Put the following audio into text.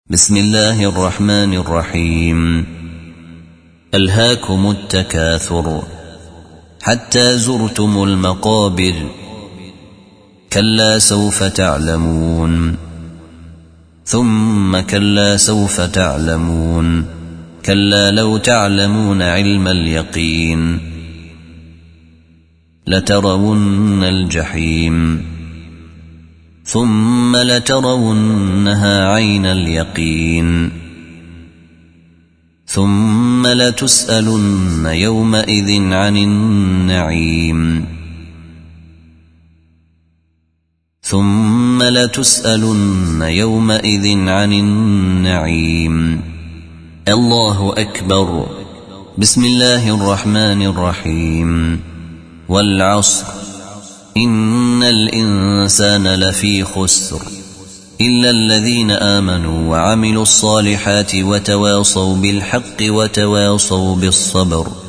بسم الله الرحمن الرحيم. ألهاكم التكاثر حتى زرتم المقابر، كلا سوف تعلمون، ثم كلا سوف تعلمون، كلا لو تعلمون علم اليقين لترون الجحيم، ثم لترونها عين اليقين، ثم لتسألن يومئذ عن النعيم، ثم لتسألن يومئذ عن النعيم. الله أكبر. بسم الله الرحمن الرحيم. والعصر إن الإنسان لفي خسر إلا الذين آمنوا وعملوا الصالحات وتواصوا بالحق وتواصوا بالصبر.